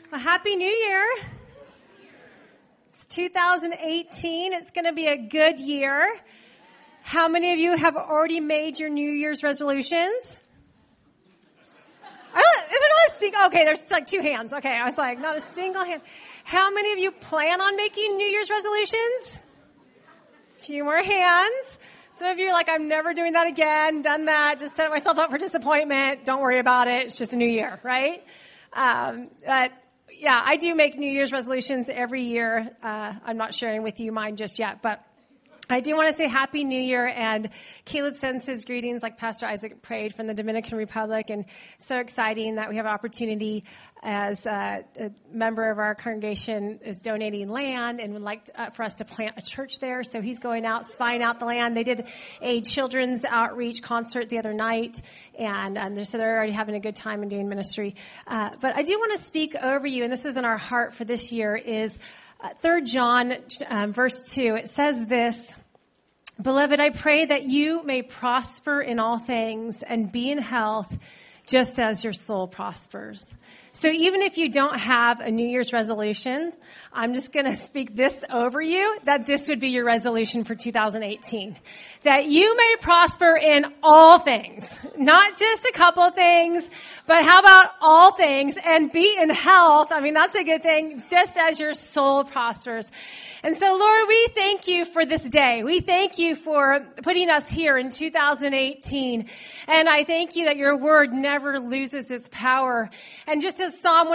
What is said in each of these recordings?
Well, Happy New Year. It's 2018. It's going to be a good year. How many of you have already made your New Year's resolutions? Is there not a single? Okay, there's like two hands. Okay, I was like, not a single hand. How many of you plan on making New Year's resolutions? A few more hands. Some of you are like, I'm never doing that again, done that, just set myself up for disappointment. Don't worry about it. It's just a new year, right? But yeah, I do make New Year's resolutions every year. I'm not sharing with you mine just yet, but I do want to say Happy New Year, and Caleb sends his greetings like Pastor Isaac prayed from the Dominican Republic, and so exciting that we have an opportunity as a member of our congregation is donating land and would like for us to plant a church there. So he's going out, spying out the land. They did a children's outreach concert the other night, and so they're already having a good time and doing ministry. But I do want to speak over you, and this is in our heart for this year, is 3 John verse 2. It says this: Beloved, I pray that you may prosper in all things and be in health just as your soul prospers. So even if you don't have a New Year's resolution, I'm just going to speak this over you, that this would be your resolution for 2018. That you may prosper in all things, not just a couple things, but how about all things, and be in health. I mean, that's a good thing, just as your soul prospers. And so, Lord, we thank you for this day. We thank you for putting us here in 2018. And I thank you that your word never loses its power. And just as Psalm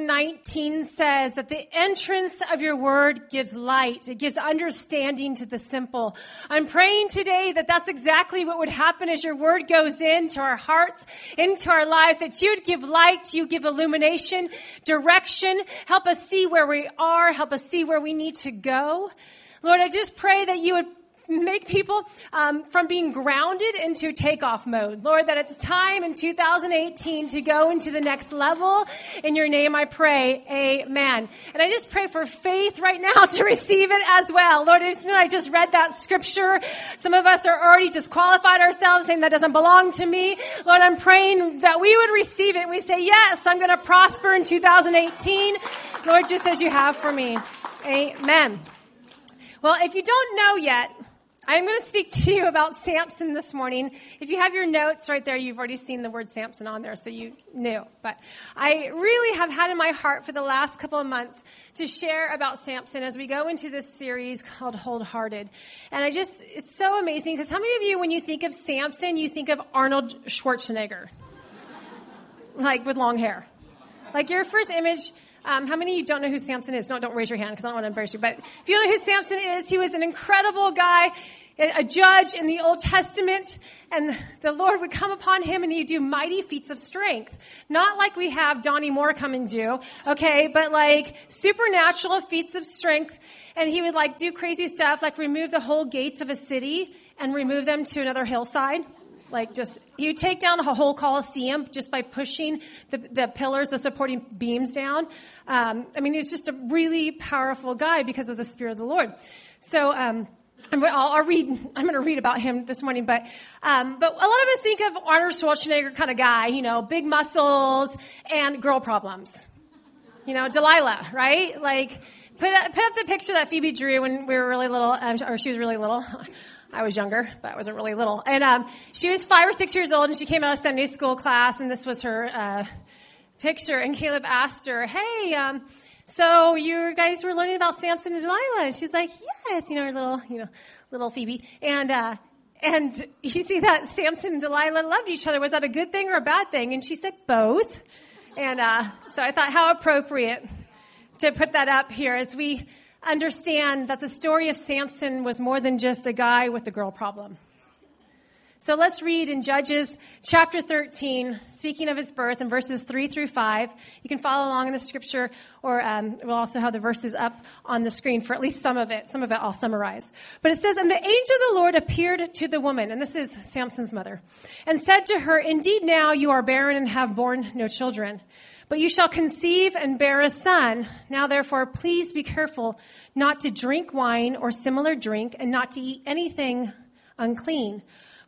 119 says, that the entrance of your word gives light. It gives understanding to the simple. I'm praying today that that's exactly what would happen as your word goes into our hearts, into our lives, that you would give light, you give illumination, direction, help us see where we are, help us see where we need to go. Lord, I just pray that you would make people from being grounded into takeoff mode. Lord, that it's time in 2018 to go into the next level. In your name I pray, amen. And I just pray for faith right now to receive it as well. Lord, I just read that scripture. Some of us are already disqualified ourselves, saying that doesn't belong to me. Lord, I'm praying that we would receive it. We say, yes, I'm going to prosper in 2018. Lord, just as you have for me. Amen. Well, if you don't know yet, I'm going to speak to you about Samson this morning. If you have your notes right there, you've already seen the word Samson on there, so you knew. But I really have had in my heart for the last couple of months to share about Samson as we go into this series called Wholehearted. And it's so amazing, because how many of you, when you think of Samson, you think of Arnold Schwarzenegger? Like with long hair. Like your first image. How many of you don't know who Samson is? No, don't raise your hand because I don't want to embarrass you. But if you don't know who Samson is, he was an incredible guy, a judge in the Old Testament, and the Lord would come upon him and he'd do mighty feats of strength. Not like we have Donnie Moore come and do, okay, but like supernatural feats of strength. And he would like do crazy stuff, like remove the whole gates of a city and remove them to another hillside. Like he would take down a whole Colosseum just by pushing the pillars, the supporting beams down. He was just a really powerful guy because of the Spirit of the Lord. So, I'm going to read about him this morning, but a lot of us think of Arnold Schwarzenegger kind of guy, big muscles and girl problems. Delilah, right? Like, put up the picture that Phoebe drew when we were really little, or she was really little. I was younger, but I wasn't really little. And she was 5 or 6 years old, and she came out of Sunday school class, and this was her picture. And Caleb asked her, hey, so you guys were learning about Samson and Delilah? And she's like, yes, her little Phoebe. And you see that Samson and Delilah loved each other. Was that a good thing or a bad thing? And she said both. And so I thought how appropriate to put that up here as we understand that the story of Samson was more than just a guy with a girl problem. So let's read in Judges chapter 13, speaking of his birth, in verses 3 through 5. You can follow along in the scripture, or we'll also have the verses up on the screen for at least some of it. Some of it I'll summarize. But it says, And the angel of the Lord appeared to the woman, and this is Samson's mother, and said to her, Indeed now you are barren and have borne no children. But you shall conceive and bear a son. Now therefore, please be careful not to drink wine or similar drink, and not to eat anything unclean.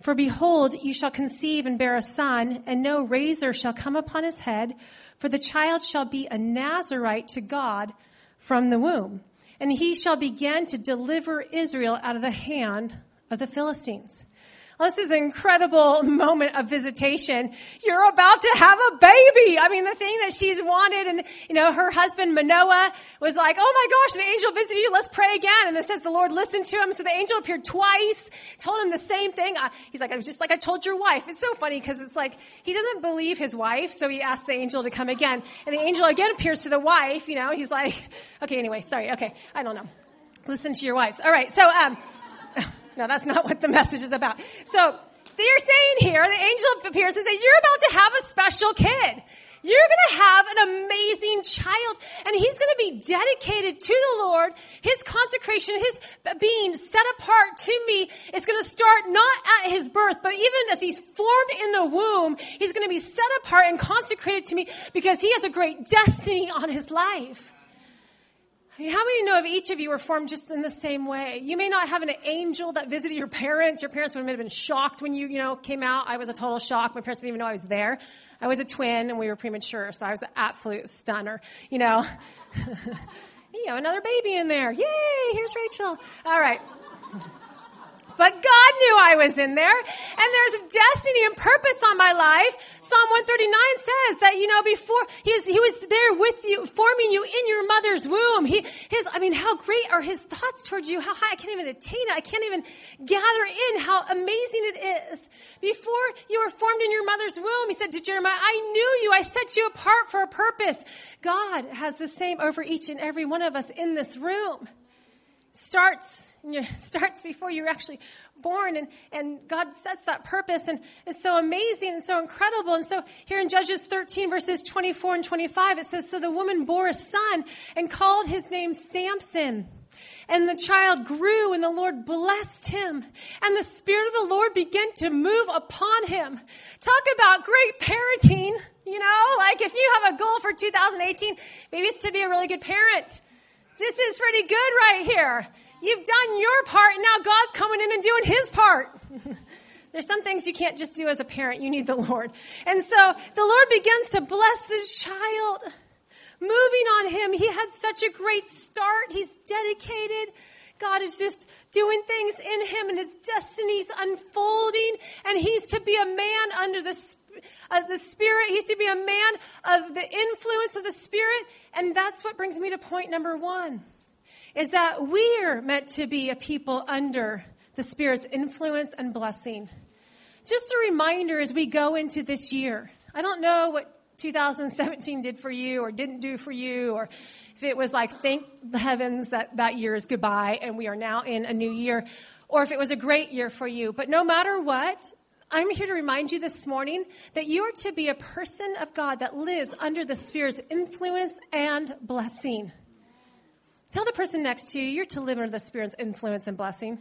For behold, you shall conceive and bear a son, and no razor shall come upon his head, for the child shall be a Nazarite to God from the womb. And he shall begin to deliver Israel out of the hand of the Philistines. Well, this is an incredible moment of visitation. You're about to have a baby. I mean, the thing that she's wanted, and, her husband Manoah was like, oh my gosh, an angel visited you. Let's pray again. And it says the Lord listened to him. So the angel appeared twice, told him the same thing. He's like, just like I told your wife. It's so funny because it's like, he doesn't believe his wife. So he asked the angel to come again. And the angel again appears to the wife. He's like, okay, anyway, sorry. Okay. I don't know. Listen to your wives. All right. So, no, that's not what the message is about. So they're saying here, the angel appears and says, you're about to have a special kid. You're going to have an amazing child, and he's going to be dedicated to the Lord. His consecration, his being set apart to me is going to start not at his birth, but even as he's formed in the womb, he's going to be set apart and consecrated to me because he has a great destiny on his life. I mean, how many know of each of you were formed just in the same way? You may not have an angel that visited your parents. Your parents would have been shocked when you came out. I was a total shock. My parents didn't even know I was there. I was a twin, and we were premature, so I was an absolute stunner. Another baby in there. Yay, here's Rachel. All right. But God knew I was in there, and there's a destiny and purpose on my life. Psalm 139 says that, before he was there with you, forming you in your mother's womb. How great are his thoughts towards you? How high? I can't even attain it. I can't even gather in how amazing it is. Before you were formed in your mother's womb, he said to Jeremiah, I knew you. I set you apart for a purpose. God has the same over each and every one of us in this room. Starts before you're actually born, and God sets that purpose, and it's so amazing and so incredible. And so here in Judges 13 verses 24 and 25, it says, so the woman bore a son and called his name Samson. And the child grew, and the Lord blessed him, and the Spirit of the Lord began to move upon him. Talk about great parenting, if you have a goal for 2018, maybe it's to be a really good parent. This is pretty good right here. You've done your part, and now God's coming in and doing his part. There's some things you can't just do as a parent. You need the Lord. And so the Lord begins to bless this child, moving on him. He had such a great start. He's dedicated. God is just doing things in him, and his destiny's unfolding, and he's to be a man under the Spirit. He's to be a man of the influence of the Spirit, and that's what brings me to point number 1. Is that we're meant to be a people under the Spirit's influence and blessing. Just a reminder as we go into this year. I don't know what 2017 did for you or didn't do for you, or if it was like, thank the heavens that year is goodbye and we are now in a new year, or if it was a great year for you. But no matter what, I'm here to remind you this morning that you are to be a person of God that lives under the Spirit's influence and blessing. Tell the person next to you, you're to live under the Spirit's influence and blessing.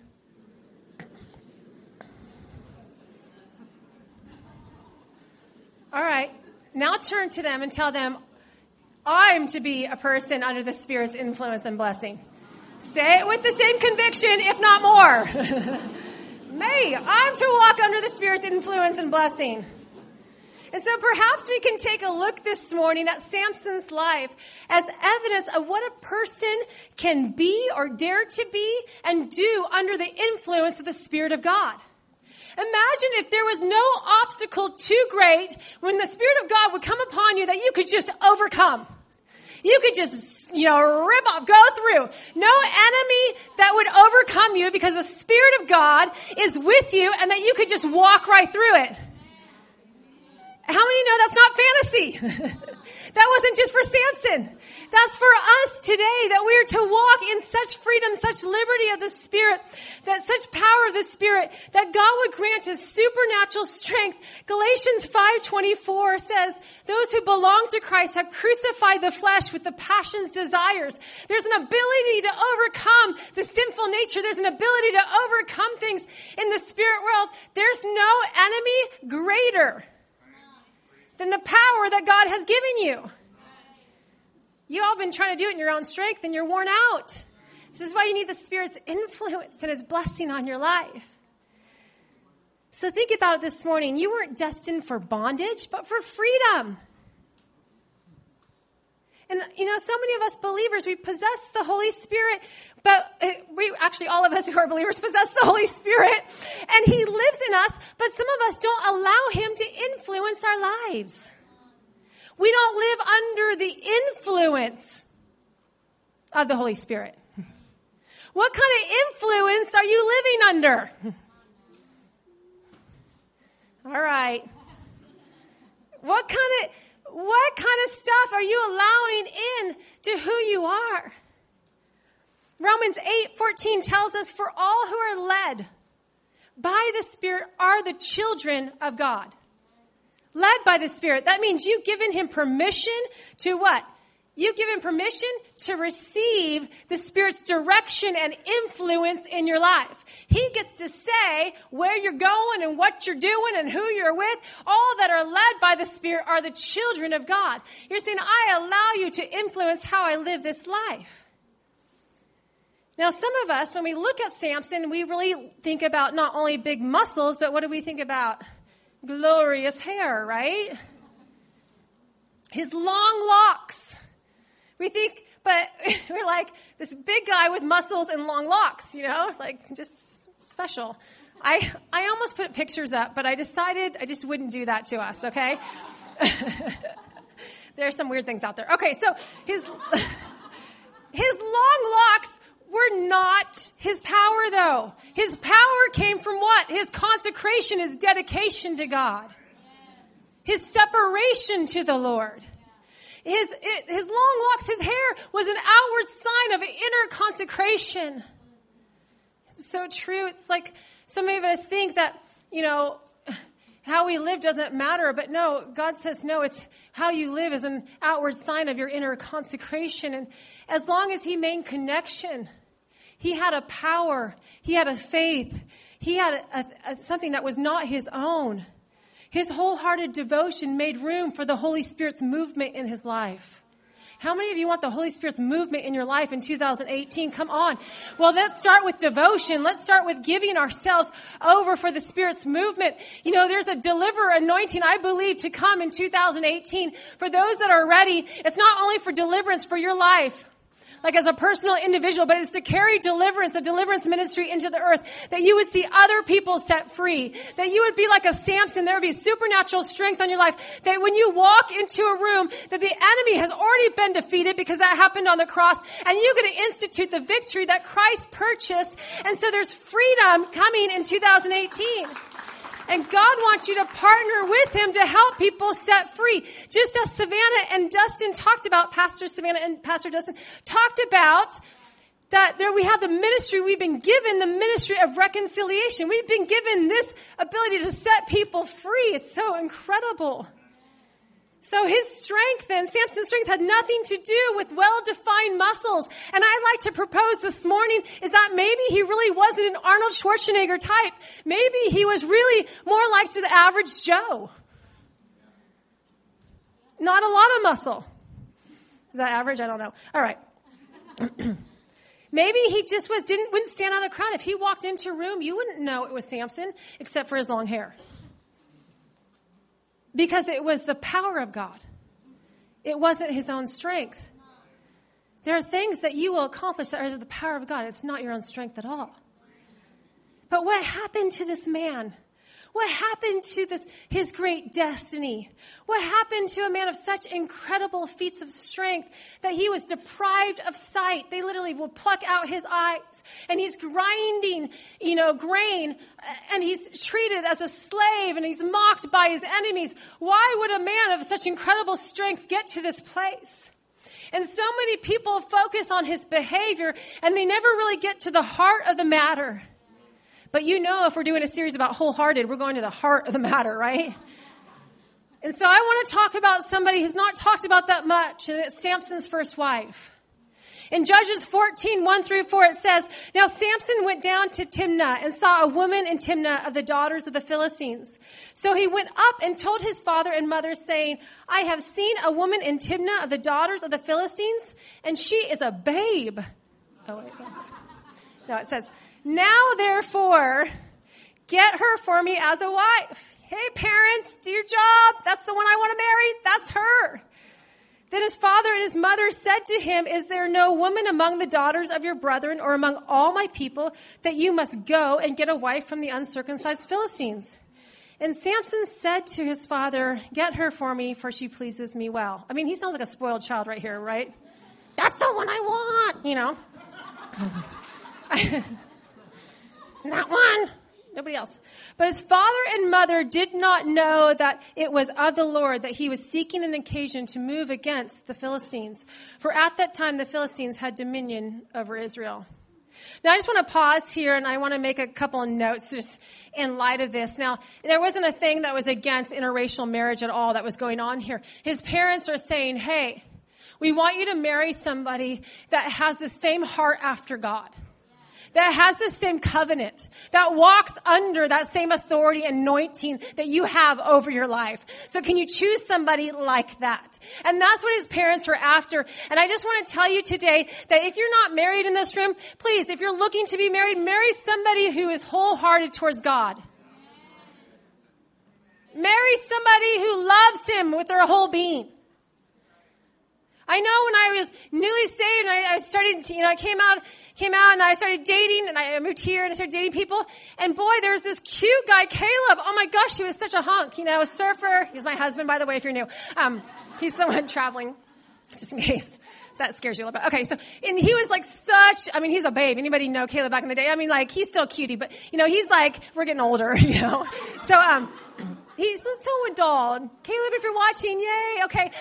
All right. Now turn to them and tell them, I'm to be a person under the Spirit's influence and blessing. Say it with the same conviction, if not more. I'm to walk under the Spirit's influence and blessing. And so perhaps we can take a look this morning at Samson's life as evidence of what a person can be or dare to be and do under the influence of the Spirit of God. Imagine if there was no obstacle too great when the Spirit of God would come upon you that you could just overcome. You could just, rip off, go through. No enemy that would overcome you because the Spirit of God is with you and that you could just walk right through it. How many know that's not fantasy? That wasn't just for Samson. That's for us today, that we are to walk in such freedom, such liberty of the Spirit, that such power of the Spirit, that God would grant us supernatural strength. Galatians 5:24 says, those who belong to Christ have crucified the flesh with the passions, desires. There's an ability to overcome the sinful nature. There's an ability to overcome things in the spirit world. There's no enemy greater than the power that God has given you. You all been trying to do it in your own strength and you're worn out. This is why you need the Spirit's influence and His blessing on your life. So think about it this morning. You weren't destined for bondage, but for freedom. And, so many of us believers, we possess the Holy Spirit, but all of us who are believers possess the Holy Spirit, and He lives in us, but some of us don't allow Him to influence our lives. We don't live under the influence of the Holy Spirit. What kind of influence are you living under? All right. What kind of stuff are you allowing in to who you are? Romans 8:14 tells us, for all who are led by the Spirit are the children of God. Led by the Spirit. That means you've given Him permission to what? You've given permission to receive the Spirit's direction and influence in your life. He gets to say where you're going and what you're doing and who you're with. All that are led by the Spirit are the children of God. You're saying, I allow you to influence how I live this life. Now, some of us, when we look at Samson, we really think about not only big muscles, but what do we think about? Glorious hair, right? His long locks. We think, but we're like this big guy with muscles and long locks, like just special. I almost put pictures up, but I decided I just wouldn't do that to us, okay? There are some weird things out there. Okay, so his long locks were not his power, though. His power came from what? His consecration, his dedication to God. His separation to the Lord. His long locks, his hair was an outward sign of inner consecration. It's so true. It's like so many of us think that, how we live doesn't matter. But no, God says no, it's how you live is an outward sign of your inner consecration. And as long as he made connection, he had a power, he had a faith, he had something that was not his own. His wholehearted devotion made room for the Holy Spirit's movement in his life. How many of you want the Holy Spirit's movement in your life in 2018? Come on. Well, let's start with devotion. Let's start with giving ourselves over for the Spirit's movement. There's a deliverer anointing, I believe, to come in 2018. For those that are ready, it's not only for deliverance for your life, like as a personal individual, but it's to carry deliverance, a deliverance ministry into the earth, that you would see other people set free, that you would be like a Samson, there would be supernatural strength on your life, that when you walk into a room, that the enemy has already been defeated because that happened on the cross, and you're going to institute the victory that Christ purchased, and so there's freedom coming in 2018. And God wants you to partner with him to help people set free. Just as Savannah and Dustin talked about, Pastor Savannah and Pastor Dustin talked about, that there we have the ministry, we've been given the ministry of reconciliation. We've been given this ability to set people free. It's so incredible. So his strength and Samson's strength had nothing to do with well-defined muscles. And I'd like to propose this morning is that maybe he really wasn't an Arnold Schwarzenegger type. Maybe he was really more like to the average Joe. Not a lot of muscle. Is that average? I don't know. All right. Maybe he just wouldn't stand out of the crowd. If he walked into a room, you wouldn't know it was Samson except for his long hair. Because it was the power of God. It wasn't his own strength. There are things that you will accomplish that are the power of God. It's not your own strength at all. But what happened to this man? What happened to his great destiny? What happened to a man of such incredible feats of strength that he was deprived of sight? They literally will pluck out his eyes, and he's grinding, grain, and he's treated as a slave, and he's mocked by his enemies. Why would a man of such incredible strength get to this place? And so many people focus on his behavior, and they never really get to the heart of the matter. But if we're doing a series about wholehearted, we're going to the heart of the matter, right? And so I want to talk about somebody who's not talked about that much, and it's Samson's first wife. In Judges 14:1-4, it says, Now Samson went down to Timnah and saw a woman in Timnah of the daughters of the Philistines. So he went up and told his father and mother, saying, I have seen a woman in Timnah of the daughters of the Philistines, and she is a babe. Oh, wait. No, it says, Now, therefore, Get her for me as a wife. Hey, parents, do your job. That's the one I want to marry. That's her. Then his father and his mother said to him, is there no woman among the daughters of your brethren or among all my people that you must go and get a wife from the uncircumcised Philistines? And Samson said to his father, get her for me, for she pleases me well. I mean, he sounds like a spoiled child right here, right? That's the one I want, you know. That one. Nobody else. But his father and mother did not know that it was of the Lord that he was seeking an occasion to move against the Philistines. For at that time, the Philistines had dominion over Israel. Now, I just want to pause here, and I want to make a couple of notes just in light of this. Now, there wasn't a thing that was against interracial marriage at all that was going on here. His parents are saying, hey, we want you to marry somebody that has the same heart after God, that has the same covenant, that walks under that same authority and anointing that you have over your life. So can you choose somebody like that? And that's what his parents were after. And I just want to tell you today that if you're not married in this room, please, if you're looking to be married, marry somebody who is wholehearted towards God. Marry somebody who loves him with their whole being. I know when I was newly saved and I started, I came out and I started dating and I moved here and I started dating people. And boy, there's this cute guy, Caleb. Oh my gosh, he was such a hunk, a surfer. He's my husband, by the way, if you're new. He's someone traveling, just in case that scares you a little bit. Okay, and he was like he's a babe. Anybody know Caleb back in the day? He's still cutie, but he's like, we're getting older, So, he's so adult. Caleb, if you're watching, yay, okay.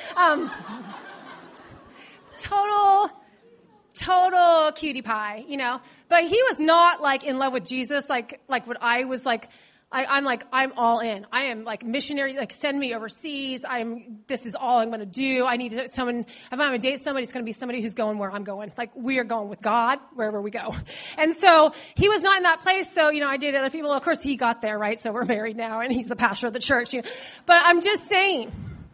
Total cutie pie, but he was not like in love with Jesus, like what I was like. I'm all in. I am like missionary, like send me overseas. This is all I'm going to do. I need someone, if I'm going to date somebody, it's going to be somebody who's going where I'm going. Like we are going with God wherever we go. And so he was not in that place. So, I dated other people. Of course he got there, right? So we're married now and he's the pastor of the church. But I'm just saying,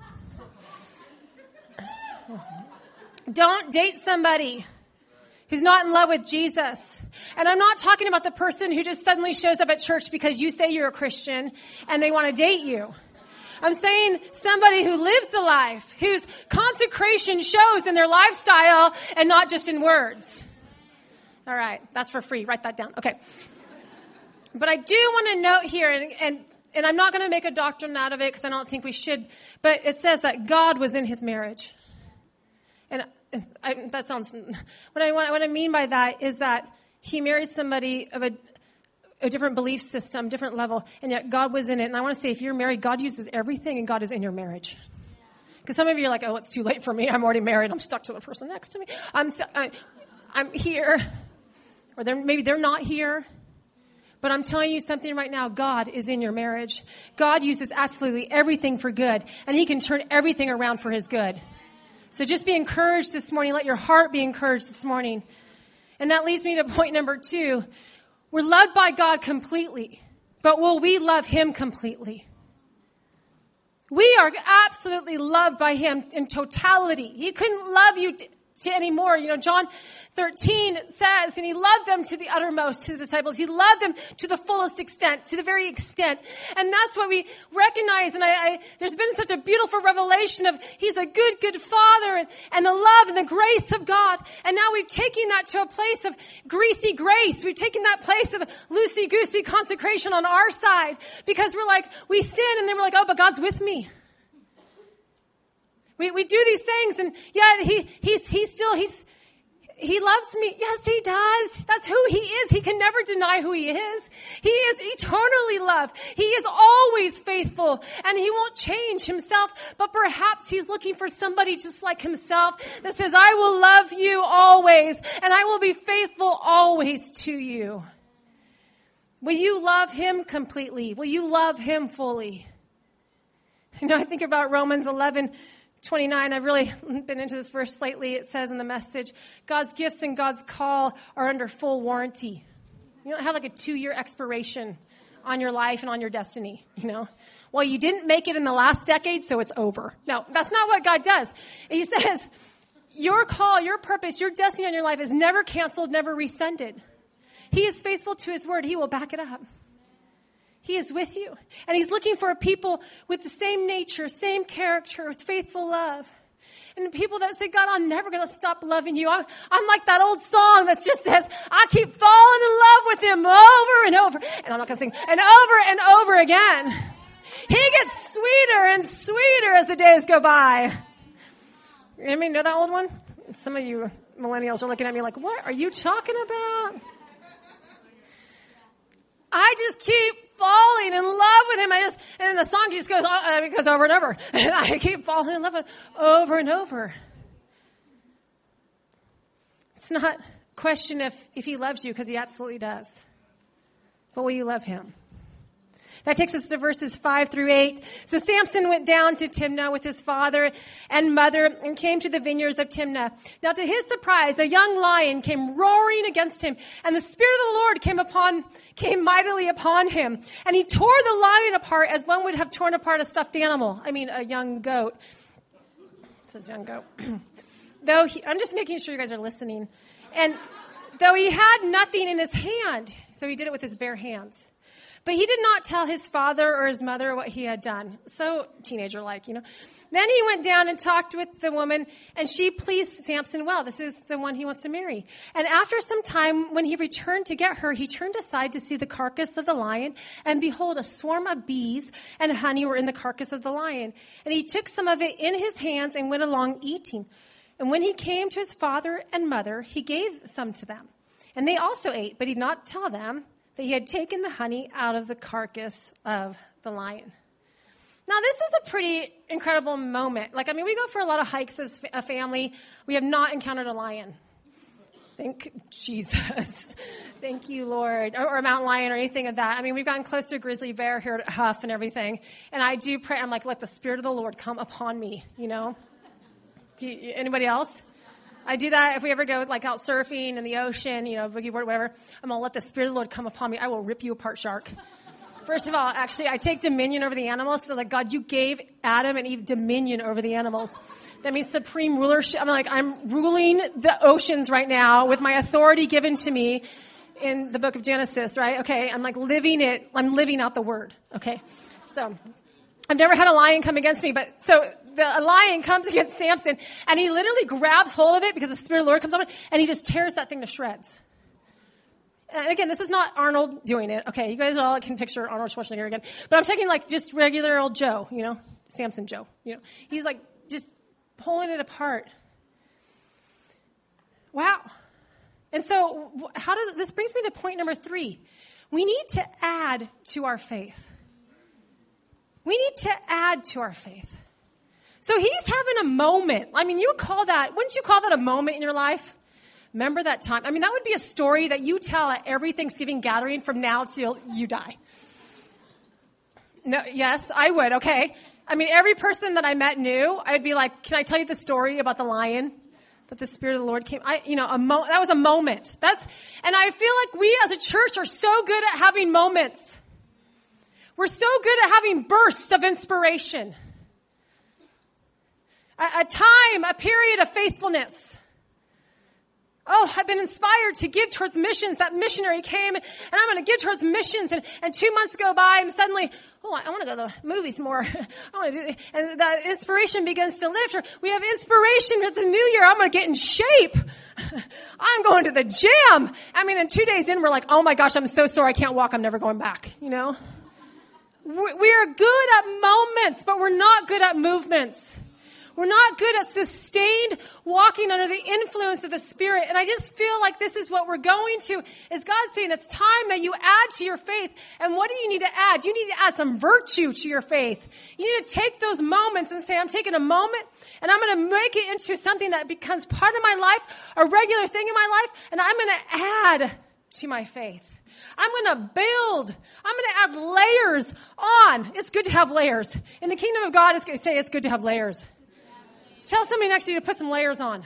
don't date somebody who's not in love with Jesus. And I'm not talking about the person who just suddenly shows up at church because you say you're a Christian and they want to date you. I'm saying somebody who lives the life, whose consecration shows in their lifestyle and not just in words. All right, that's for free. Write that down. Okay. But I do want to note here, and I'm not going to make a doctrine out of it because I don't think we should, but it says that God was in his marriage. And that sounds, what I mean by that is that he married somebody of a different belief system, different level, and yet God was in it. And I want to say, if you're married, God uses everything and God is in your marriage. Because some of you are like, oh, it's too late for me. I'm already married. I'm stuck to the person next to me. I'm here. Or maybe they're not here. But I'm telling you something right now. God is in your marriage. God uses absolutely everything for good. And he can turn everything around for his good. So just be encouraged this morning. Let your heart be encouraged this morning. And that leads me to point number 2. We're loved by God completely, but will we love him completely? We are absolutely loved by him in totality. He couldn't love you anymore. John 13 says, and he loved them to the uttermost, his disciples. He loved them to the fullest extent, to the very extent. And that's what we recognize. And there's been such a beautiful revelation of he's a good, good father and the love and the grace of God. And now we've taken that to a place of greasy grace. We've taken that place of loosey-goosey consecration on our side because we're like, we sin and then we're like, oh, but God's with me. We do these things and yet he loves me. Yes, he does. That's who he is. He can never deny who he is. He is eternally loved. He is always faithful and he won't change himself, but perhaps he's looking for somebody just like himself that says, I will love you always and I will be faithful always to you. Will you love him completely? Will you love him fully? I think about Romans 11:29, I've really been into this verse lately. It says in the Message, God's gifts and God's call are under full warranty. You don't have like a 2-year expiration on your life and on your destiny, Well, you didn't make it in the last decade, so it's over. No, that's not what God does. He says, your call, your purpose, your destiny on your life is never canceled, never rescinded. He is faithful to his word. He will back it up. He is with you. And he's looking for people with the same nature, same character, with faithful love. And people that say, God, I'm never going to stop loving you. I'm like that old song that just says, I keep falling in love with him over and over. And I'm not going to sing. And over again. He gets sweeter and sweeter as the days go by. Anybody know that old one? Some of you millennials are looking at me like, what are you talking about? I just keep falling in love with him. And then the song just goes over and over. And I keep falling in love with him over and over. It's not a question if he loves you, because he absolutely does. But will you love him? That takes us to verses 5-8. So Samson went down to Timnah with his father and mother and came to the vineyards of Timnah. Now to his surprise, a young lion came roaring against him, and the Spirit of the Lord came mightily upon him. And he tore the lion apart as one would have torn apart a stuffed animal. I mean, a young goat. It says young goat. I'm just making sure you guys are listening. And though he had nothing in his hand, so he did it with his bare hands. But he did not tell his father or his mother what he had done. So teenager-like, Then he went down and talked with the woman, and she pleased Samson well. This is the one he wants to marry. And after some time, when he returned to get her, he turned aside to see the carcass of the lion, and behold, a swarm of bees and honey were in the carcass of the lion. And he took some of it in his hands and went along eating. And when he came to his father and mother, he gave some to them. And they also ate, but he did not tell them that he had taken the honey out of the carcass of the lion. Now, this is a pretty incredible moment. We go for a lot of hikes as a family. We have not encountered a lion. Thank Jesus. Thank you, Lord. Or a mountain lion or anything of that. We've gotten close to a grizzly bear here at Huff and everything. And I do pray, I'm like, let the Spirit of the Lord come upon me, Anybody else? I do that if we ever go out surfing in the ocean, boogie board, whatever. I'm going to let the Spirit of the Lord come upon me. I will rip you apart, shark. First of all, actually, I take dominion over the animals because I'm like, God, you gave Adam and Eve dominion over the animals. That means supreme rulership. I'm ruling the oceans right now with my authority given to me in the book of Genesis, right? Okay, I'm living it. I'm living out the word, okay? So I've never had a lion come against me, but so a lion comes against Samson, and he literally grabs hold of it because the Spirit of the Lord comes on it, and he just tears that thing to shreds. And again, this is not Arnold doing it. Okay, you guys all can picture Arnold Schwarzenegger again. But I'm taking just regular old Joe, Samson Joe. He's just pulling it apart. Wow. And so this brings me to point number 3. We need to add to our faith. We need to add to our faith. So he's having a moment. Wouldn't you call that a moment in your life? Remember that time? That would be a story that you tell at every Thanksgiving gathering from now till you die. No, yes, I would. Okay. Every person that I met knew. I'd be like, can I tell you the story about the lion? That the Spirit of the Lord came. That was a moment. And I feel like we as a church are so good at having moments. We're so good at having bursts of inspiration. A period of faithfulness. Oh, I've been inspired to give towards missions. That missionary came, and I'm going to give towards missions. And 2 months go by, and suddenly, I want to go to the movies more. I want to do it. And that inspiration begins to lift. Or we have inspiration for the new year. I'm going to get in shape. I'm going to the gym. And 2 days in, we're like, oh my gosh, I'm so sore. I can't walk. I'm never going back. We are good at moments, but we're not good at movements. We're not good at sustained walking under the influence of the Spirit. And I just feel like this is what we're going to, is God saying it's time that you add to your faith. And what do you need to add? You need to add some virtue to your faith. You need to take those moments and say, I'm taking a moment and I'm going to make it into something that becomes part of my life, a regular thing in my life, and I'm going to add to my faith. I'm going to build. I'm going to add layers on. It's good to have layers. In the kingdom of God, it's going to say it's good to have layers. Tell somebody next to you to put some layers on.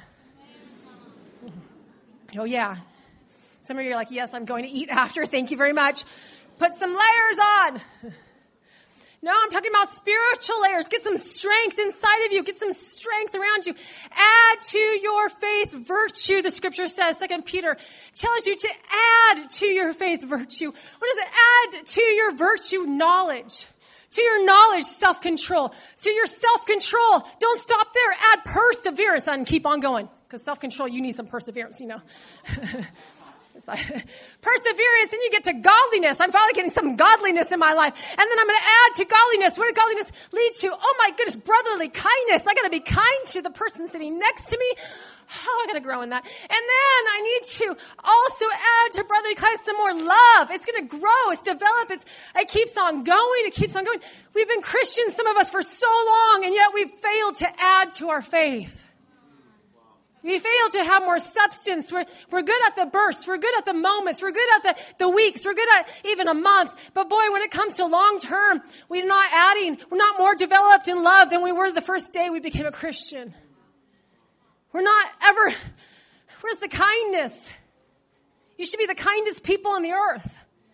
Oh, yeah. Some of you are like, yes, I'm going to eat after. Thank you very much. Put some layers on. No, I'm talking about spiritual layers. Get some strength inside of you. Get some strength around you. Add to your faith virtue, the scripture says. 2 Peter tells you to add to your faith virtue. What does it add to your virtue? Knowledge. To your knowledge, self-control. To your self-control, don't stop there. Add perseverance and keep on going. Because self-control, you need some perseverance, you know. It's like perseverance, and you get to godliness. I'm finally getting some godliness in my life. And then I'm going to add to godliness. What did godliness lead to? Oh my goodness, brotherly kindness. I got to be kind to the person sitting next to me. Oh, I got to grow in that. And then I need to also add to brotherly kindness some more love. It's going to grow. It's develop. It keeps on going. It keeps on going. We've been Christians, some of us, for so long, and yet we've failed to add to our faith. We fail to have more substance. We're good at the bursts. We're good at the moments. We're good at the weeks. We're good at even a month. But boy, when it comes to long term, we're not adding. We're not more developed in love than we were the first day we became a Christian. We're not ever. Where's the kindness? You should be the kindest people on the earth.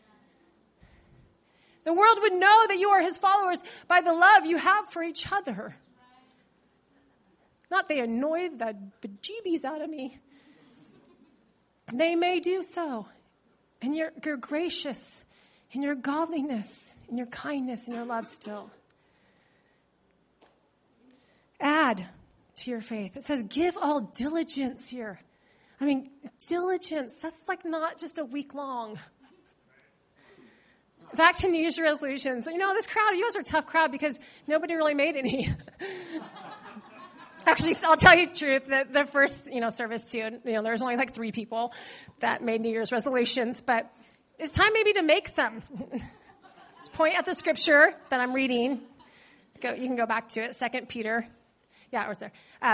The world would know that you are his followers by the love you have for each other. Not they annoy the bejeebies out of me. They may do so. And you're gracious in your godliness, in your kindness, in your love still. Add to your faith. It says, give all diligence here. I mean, diligence, that's like not just a week long. Back to New Year's resolutions. You know, this crowd, you guys are a tough crowd because nobody really made any. Actually, I'll tell you the truth, that the first, service too, there was only like 3 people that made New Year's resolutions, but it's time maybe to make some. Let's point at the scripture that I'm reading. You can go back to it, 2 Peter. Yeah, it was there.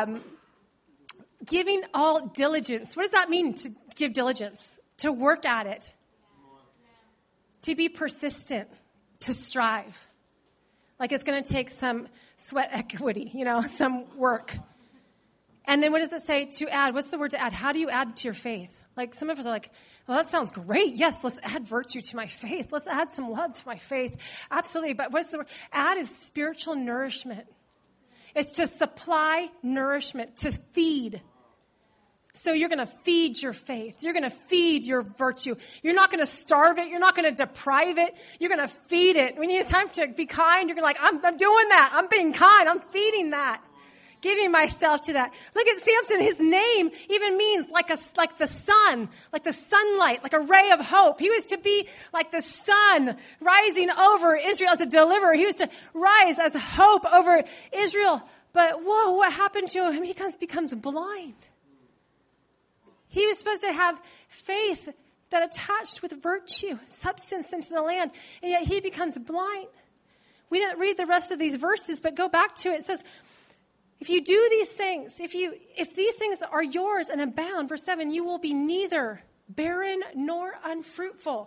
Giving all diligence. What does that mean to give diligence? To work at it. To be persistent. To strive. Like it's going to take some sweat equity, some work. And then what does it say to add? What's the word to add? How do you add to your faith? Like some of us are like, well, that sounds great. Yes, let's add virtue to my faith. Let's add some love to my faith. Absolutely. But what's the word? Add is spiritual nourishment. It's to supply nourishment, to feed. So you're going to feed your faith. You're going to feed your virtue. You're not going to starve it. You're not going to deprive it. You're going to feed it. When it's time to be kind, you're going to I'm doing that. I'm being kind. I'm feeding that. Giving myself to that. Look at Samson. His name even means like the sun, like the sunlight, like a ray of hope. He was to be like the sun rising over Israel as a deliverer. He was to rise as hope over Israel. But whoa, what happened to him? He becomes blind. He was supposed to have faith that attached with virtue, substance into the land, and yet he becomes blind. We didn't read the rest of these verses, but go back to it. It says, if you do these things, if these things are yours and abound, verse 7, you will be neither barren nor unfruitful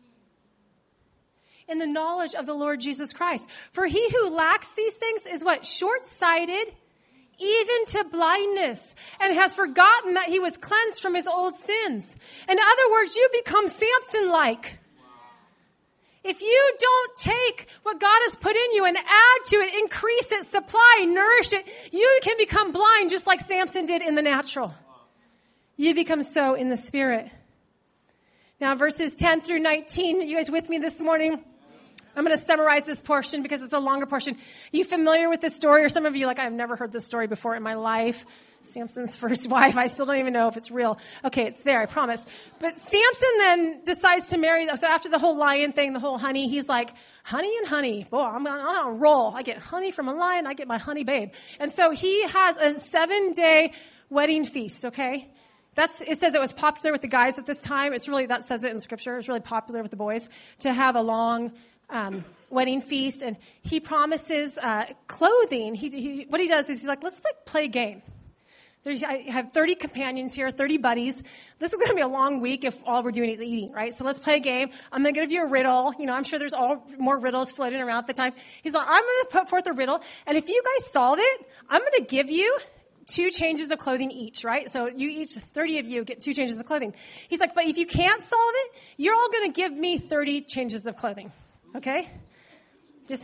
in the knowledge of the Lord Jesus Christ. For he who lacks these things is what? Short-sighted, even to blindness, and has forgotten that he was cleansed from his old sins. In other words, you become Samson-like. If you don't take what God has put in you and add to it, increase it, supply, nourish it, you can become blind just like Samson did in the natural. You become so in the spirit. Now, verses 10 through 19, are you guys with me this morning? I'm going to summarize this portion because it's a longer portion. Are you familiar with this story? Or some of you like, I've never heard this story before in my life. Samson's first wife. I still don't even know if it's real. Okay, it's there, I promise. But Samson then decides to marry. So after the whole lion thing, the whole honey, he's like, honey and honey. Boy, I'm on a roll. I get honey from a lion. I get my honey babe. And so he has a 7-day wedding feast, okay? It says it was popular with the guys at this time. That says it in scripture. It's really popular with the boys to have a long wedding feast, and he promises clothing. What he does is he's like, let's play a game. I have 30 companions here, 30 buddies. This is going to be a long week if all we're doing is eating, right? So let's play a game. I'm going to give you a riddle. I'm sure there's all more riddles floating around at the time. He's like, I'm going to put forth a riddle, and if you guys solve it, I'm going to give you 2 changes of clothing each, right? So you each, 30 of you, get 2 changes of clothing. He's like, but if you can't solve it, you're all going to give me 30 changes of clothing. Okay? Just me.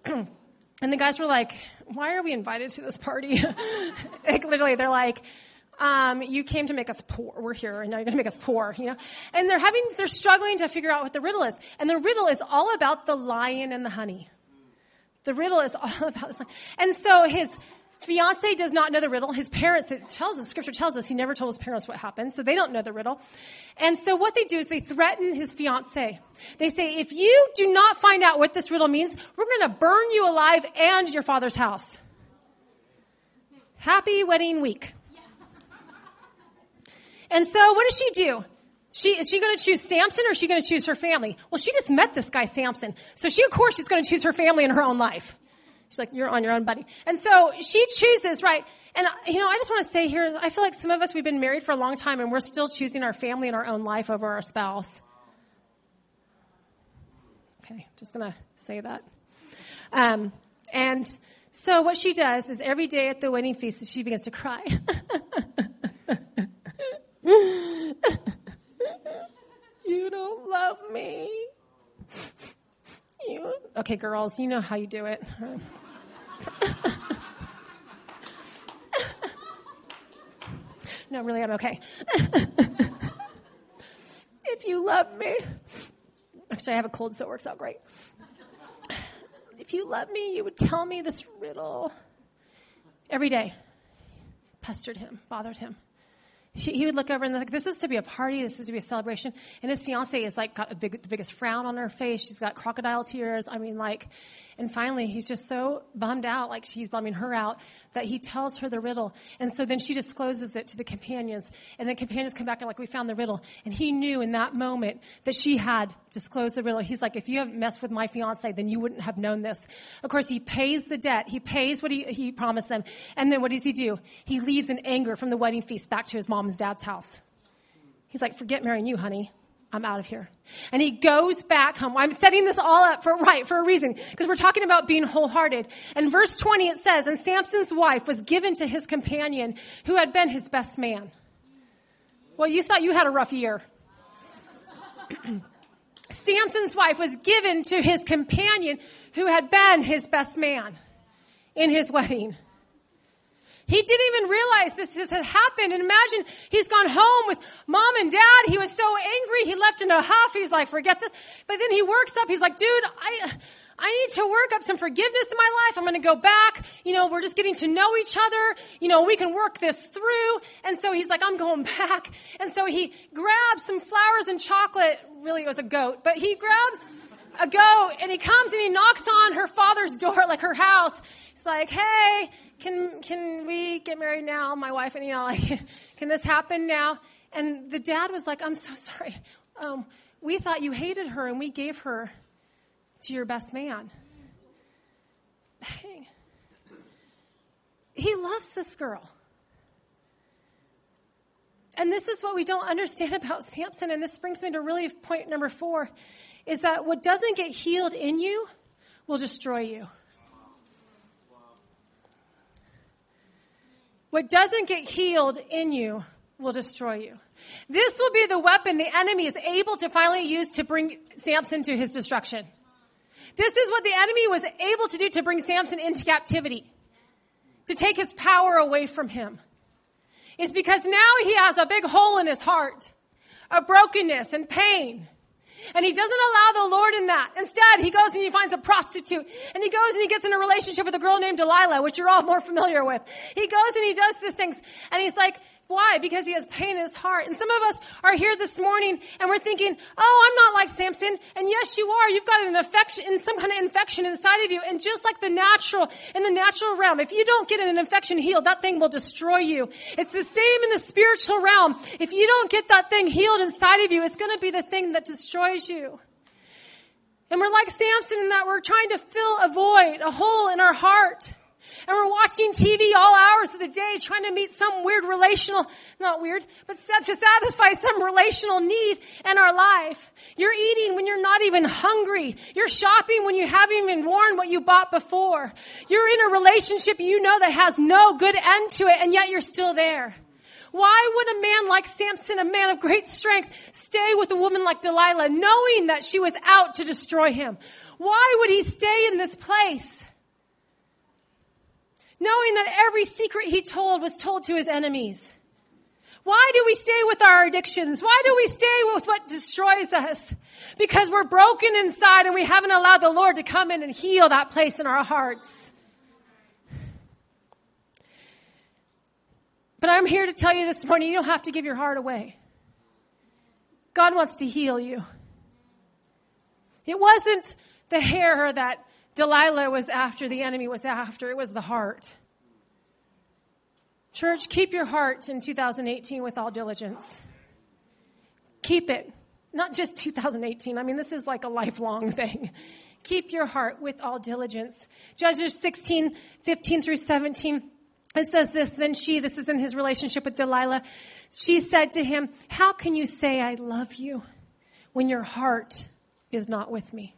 And the guys were like, why are we invited to this party? Like, literally, they're like, you came to make us poor. We're here, and now you're going to make us poor, you know? And they're struggling to figure out what the riddle is. And the riddle is all about the lion and the honey. The riddle is all about this. And so his fiance does not know the riddle. His parents, scripture tells us he never told his parents what happened, so they don't know the riddle. And so what they do is they threaten his fiance. They say, if you do not find out what this riddle means, we're going to burn you alive and your father's house. Happy wedding week. And so what does she do? Is she going to choose Samson, or is she going to choose her family? Well, she just met this guy, Samson. So of course, she's going to choose her family in her own life. She's like, you're on your own, buddy. And so she chooses, right? And, I just want to say here, I feel like some of us, we've been married for a long time, and we're still choosing our family and our own life over our spouse. Okay, just going to say that. And so what she does is every day at the wedding feast, she begins to cry. You don't love me. Okay, girls, you know how you do it. No, really, I'm okay. If you love me. Actually, I have a cold, so it works out great. If you love me, you would tell me this riddle. Every day. Pestered him, bothered him. He would look over and like, this is to be a party. This is to be a celebration. And his fiance is like got the biggest frown on her face. She's got crocodile tears. And finally he's just so bummed out, like she's bumming her out, that he tells her the riddle. And so then she discloses it to the companions. And the companions come back and like, we found the riddle. And he knew in that moment that she had disclosed the riddle. He's like, if you haven't messed with my fiance, then you wouldn't have known this. Of course, he pays the debt. He pays what he promised them. And then what does he do? He leaves in anger from the wedding feast back to his mom and dad's house. He's like, forget marrying you, honey. I'm out of here. And he goes back home. I'm setting this all up for a reason, because we're talking about being wholehearted. And verse 20, it says, and Samson's wife was given to his companion who had been his best man. Well, you thought you had a rough year. Samson's wife was given to his companion who had been his best man in his wedding. He didn't even realize this had happened. And imagine he's gone home with mom and dad. He was so angry. He left in a huff. He's like, forget this. But then he works up. He's like, dude, I need to work up some forgiveness in my life. I'm going to go back. We're just getting to know each other. We can work this through. And so he's like, I'm going back. And so he grabs some flowers and chocolate. Really, it was a goat. But he grabs a goat and he comes and he knocks on her father's door, like her house. He's like, hey, can we get married now? My wife and, can this happen now? And the dad was like, I'm so sorry. We thought you hated her and we gave her to your best man. Dang. He loves this girl. And this is what we don't understand about Samson. And this brings me to really point number 4, is that what doesn't get healed in you will destroy you. What doesn't get healed in you will destroy you. This will be the weapon the enemy is able to finally use to bring Samson to his destruction. This is what the enemy was able to do to bring Samson into captivity, to take his power away from him. It's because now he has a big hole in his heart of brokenness and pain. And he doesn't allow the Lord in that. Instead, he goes and he finds a prostitute. And he goes and he gets in a relationship with a girl named Delilah, which you're all more familiar with. He goes and he does these things. And he's like, why? Because he has pain in his heart. And some of us are here this morning and we're thinking, oh, I'm not like Samson. And yes, you are. You've got an infection, some kind of infection inside of you. And just like in the natural realm, if you don't get an infection healed, that thing will destroy you. It's the same in the spiritual realm. If you don't get that thing healed inside of you, it's going to be the thing that destroys you. And we're like Samson in that we're trying to fill a void, a hole in our heart. And we're watching TV all hours of the day trying to meet some weird relational, not weird, but to satisfy some relational need in our life. You're eating when you're not even hungry. You're shopping when you haven't even worn what you bought before. You're in a relationship that has no good end to it, and yet you're still there. Why would a man like Samson, a man of great strength, stay with a woman like Delilah, knowing that she was out to destroy him? Why would he stay in this place, knowing that every secret he told was told to his enemies? Why do we stay with our addictions? Why do we stay with what destroys us? Because we're broken inside and we haven't allowed the Lord to come in and heal that place in our hearts. But I'm here to tell you this morning, you don't have to give your heart away. God wants to heal you. It wasn't the hair that Delilah was after, the enemy was after. It was the heart. Church, keep your heart in 2018 with all diligence. Keep it. Not just 2018. I mean, this is like a lifelong thing. Keep your heart with all diligence. Judges 16:15 through 17. It says this, this is in his relationship with Delilah. She said to him, how can you say I love you when your heart is not with me?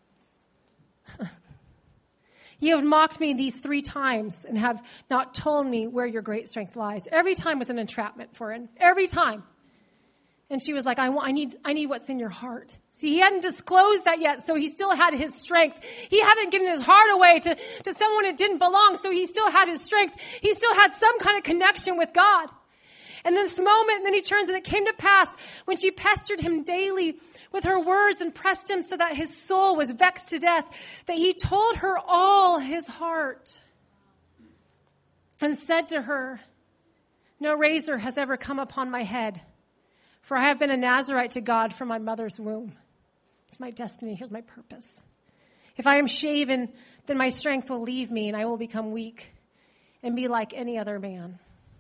You have mocked me these 3 times and have not told me where your great strength lies. Every time was an entrapment for him. Every time. And she was like, I need what's in your heart. See, he hadn't disclosed that yet, so he still had his strength. He hadn't given his heart away to someone it didn't belong, so he still had his strength. He still had some kind of connection with God. And this moment, then he turns, and it came to pass when she pestered him daily with her words and pressed him so that his soul was vexed to death, that he told her all his heart and said to her, no razor has ever come upon my head, for I have been a Nazirite to God from my mother's womb. It's my destiny. Here's my purpose. If I am shaven, then my strength will leave me and I will become weak and be like any other man.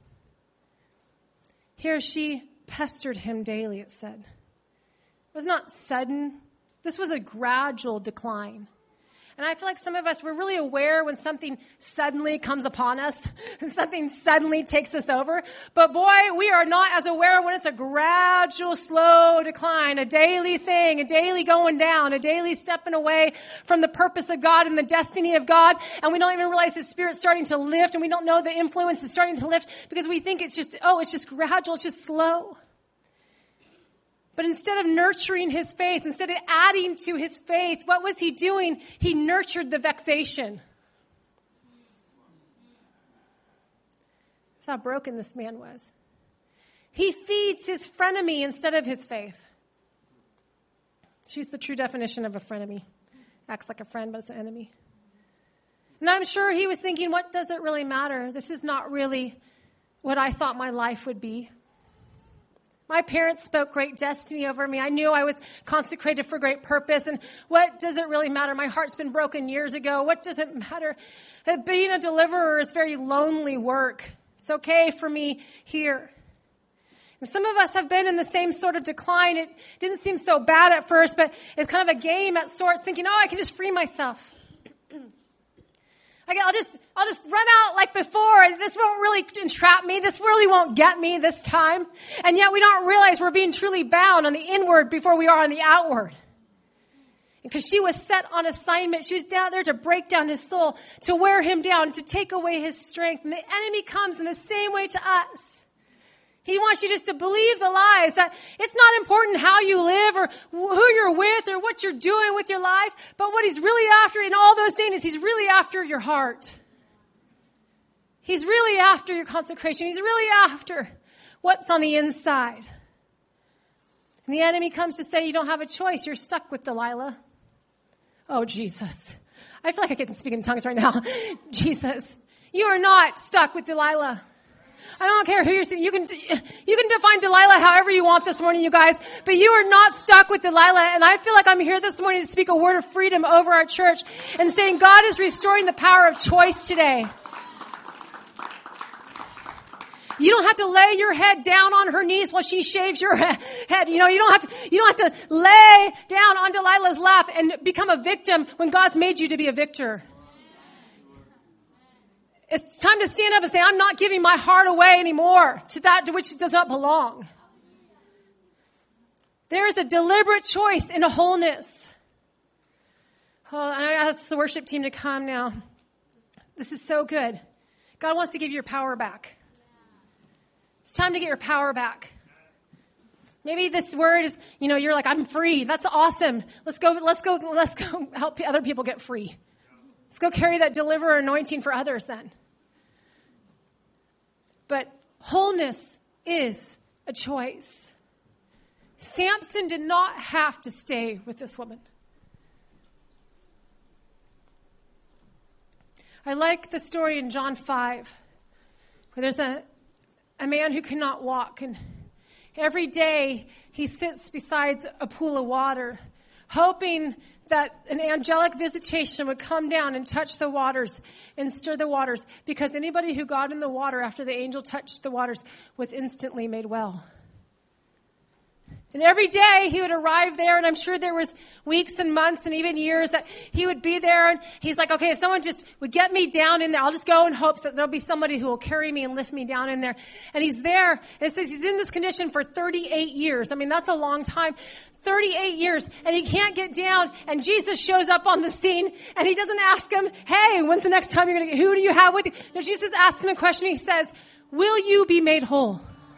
Here she pestered him daily, it said. It was not sudden. This was a gradual decline. And I feel like some of us, we're really aware when something suddenly comes upon us and something suddenly takes us over. But boy, we are not as aware when it's a gradual, slow decline, a daily thing, a daily going down, a daily stepping away from the purpose of God and the destiny of God. And we don't even realize His Spirit's starting to lift, and we don't know the influence is starting to lift because we think it's just gradual, it's just slow. But instead of nurturing his faith, instead of adding to his faith, what was he doing? He nurtured the vexation. That's how broken this man was. He feeds his frenemy instead of his faith. She's the true definition of a frenemy. Acts like a friend, but it's an enemy. And I'm sure he was thinking, what does it really matter? This is not really what I thought my life would be. My parents spoke great destiny over me. I knew I was consecrated for great purpose. And what does it really matter? My heart's been broken years ago. What does it matter? Being a deliverer is very lonely work. It's okay for me here. And some of us have been in the same sort of decline. It didn't seem so bad at first, but it's kind of a game at sorts, thinking, I can just free myself. I'll just run out like before. This won't really entrap me. This really won't get me this time. And yet we don't realize we're being truly bound on the inward before we are on the outward. Because she was set on assignment. She was down there to break down his soul, to wear him down, to take away his strength. And the enemy comes in the same way to us. He wants you just to believe the lies that it's not important how you live or who you're with or what you're doing with your life. But what he's really after in all those things is he's really after your heart. He's really after your consecration. He's really after what's on the inside. And the enemy comes to say you don't have a choice. You're stuck with Delilah. Oh, Jesus. I feel like I can speak in tongues right now. Jesus, you are not stuck with Delilah. I don't care who you're seeing. You can define Delilah however you want this morning, you guys, but you are not stuck with Delilah. And I feel like I'm here this morning to speak a word of freedom over our church and saying God is restoring the power of choice today. You don't have to lay your head down on her knees while she shaves your head. You don't have to lay down on Delilah's lap and become a victim when God's made you to be a victor. It's time to stand up and say, I'm not giving my heart away anymore to that to which it does not belong. There is a deliberate choice in a wholeness. Oh, and I ask the worship team to come now. This is so good. God wants to give your power back. It's time to get your power back. Maybe this word is, you're like, I'm free. That's awesome. Let's go help other people get free. Let's go carry that deliverer anointing for others then. But wholeness is a choice. Samson did not have to stay with this woman. I like the story in John 5, where there's a man who cannot walk, and every day he sits beside a pool of water, hoping that an angelic visitation would come down and touch the waters and stir the waters, because anybody who got in the water after the angel touched the waters was instantly made well. And every day he would arrive there, and I'm sure there was weeks and months and even years that he would be there, and he's like, okay, if someone just would get me down in there, I'll just go in hopes that there'll be somebody who will carry me and lift me down in there. And he's there, and it says he's in this condition for 38 years. I mean, that's a long time. 38 years, and he can't get down, and Jesus shows up on the scene, and he doesn't ask him, hey, when's the next time you're going to get, who do you have with you? No, Jesus asks him a question. He says, will you be made whole?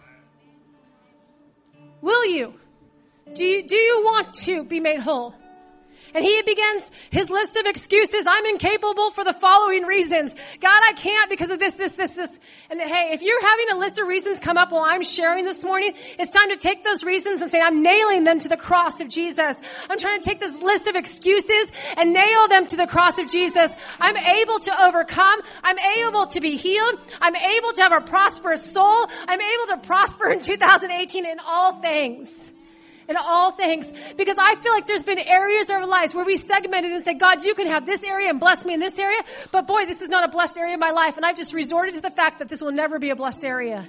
Will you? Do you want to be made whole? And he begins his list of excuses. I'm incapable for the following reasons. God, I can't because of this. And hey, if you're having a list of reasons come up while I'm sharing this morning, it's time to take those reasons and say, I'm nailing them to the cross of Jesus. I'm trying to take this list of excuses and nail them to the cross of Jesus. I'm able to overcome. I'm able to be healed. I'm able to have a prosperous soul. I'm able to prosper in 2018 in all things. In all things. Because I feel like there's been areas of our lives where we segmented and said, God, you can have this area and bless me in this area. But boy, this is not a blessed area of my life. And I've just resorted to the fact that this will never be a blessed area.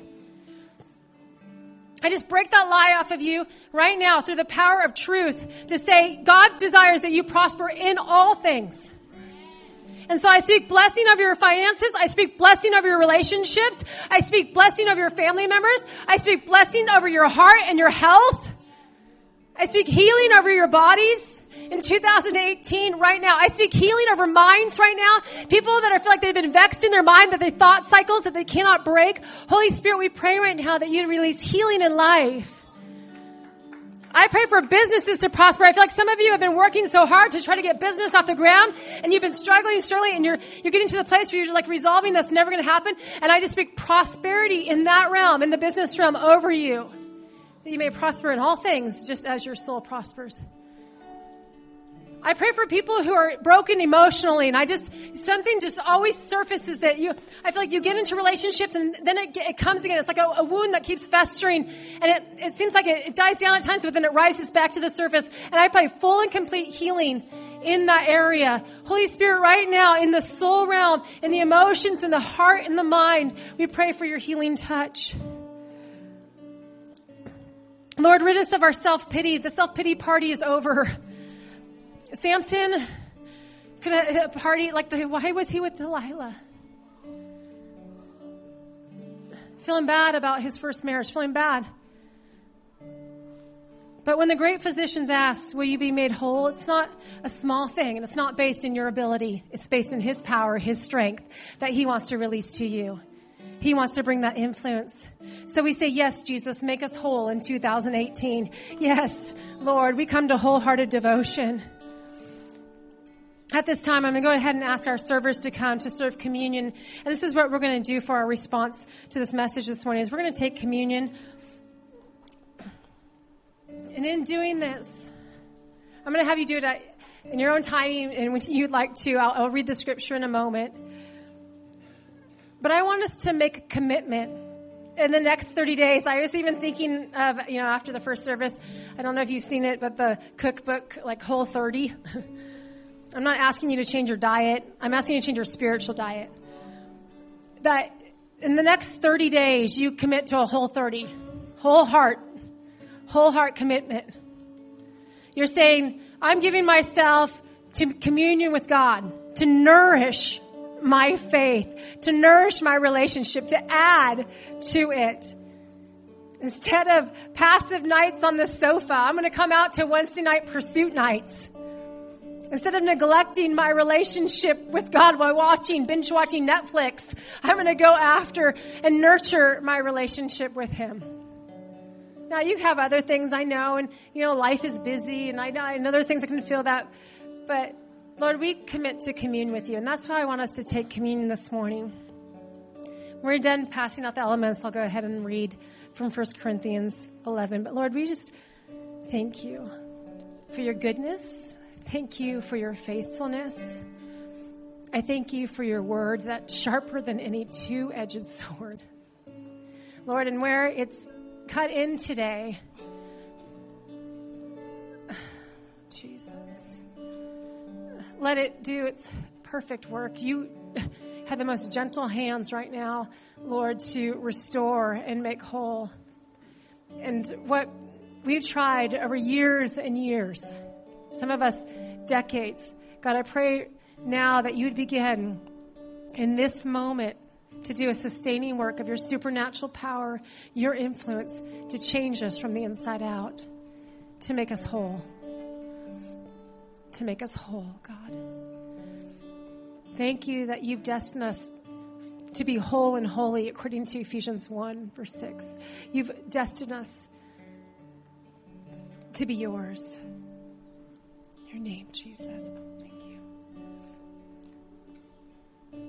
I just break that lie off of you right now through the power of truth to say, God desires that you prosper in all things. And so I speak blessing of your finances. I speak blessing of your relationships. I speak blessing of your family members. I speak blessing over your heart and your health. I speak healing over your bodies in 2018 right now. I speak healing over minds right now. People that feel like they've been vexed in their mind, that they thought cycles that they cannot break. Holy Spirit, we pray right now that you release healing in life. I pray for businesses to prosper. I feel like some of you have been working so hard to try to get business off the ground, and you've been struggling, and you're getting to the place where you're like resolving that's never going to happen. And I just speak prosperity in that realm, in the business realm over you. That you may prosper in all things, just as your soul prospers. I pray for people who are broken emotionally, and something just always surfaces that I feel like you get into relationships, and then it comes again. It's like a wound that keeps festering, and it seems like it dies down at times, but then it rises back to the surface. And I pray full and complete healing in that area. Holy Spirit, right now, in the soul realm, in the emotions, in the heart, in the mind, we pray for your healing touch. Lord, rid us of our self-pity. The self-pity party is over. Samson could have a party why was he with Delilah? Feeling bad about his first marriage, feeling bad. But when the great physicians ask, will you be made whole? It's not a small thing, and it's not based in your ability. It's based in his power, his strength that he wants to release to you. He wants to bring that influence. So we say, yes, Jesus, make us whole in 2018. Yes, Lord, we come to wholehearted devotion. At this time, I'm going to go ahead and ask our servers to come to serve communion. And this is what we're going to do for our response to this message this morning, is we're going to take communion. And in doing this, I'm going to have you do it in your own timing and when you'd like to. I'll read the scripture in a moment. But I want us to make a commitment in the next 30 days. I was even thinking of, after the first service, I don't know if you've seen it, but the cookbook, like Whole 30. I'm not asking you to change your diet. I'm asking you to change your spiritual diet. That in the next 30 days, you commit to a Whole 30. Whole heart commitment. You're saying, I'm giving myself to communion with God, to nourish my faith, to nourish my relationship, to add to it. Instead of passive nights on the sofa, I'm going to come out to Wednesday night pursuit nights. Instead of neglecting my relationship with God while binge watching Netflix, I'm going to go after and nurture my relationship with Him. Now, you have other things, I know, and, life is busy, and I know there's things that can feel that, but, Lord, we commit to commune with You, and that's why I want us to take communion this morning. When we're done passing out the elements, I'll go ahead and read from 1 Corinthians 11, but, Lord, we just thank You for Your goodness. Thank You for Your faithfulness. I thank You for Your word that's sharper than any two-edged sword. Lord, and where it's cut in today, Jesus, let it do its perfect work. You have the most gentle hands right now, Lord, to restore and make whole. And what we've tried over years and years, some of us decades, God, I pray now that You would begin in this moment to do a sustaining work of Your supernatural power, Your influence to change us from the inside out, to make us whole. To make us whole, God. Thank You that You've destined us to be whole and holy according to Ephesians 1, verse 6. You've destined us to be Yours. In Your name, Jesus. Thank You.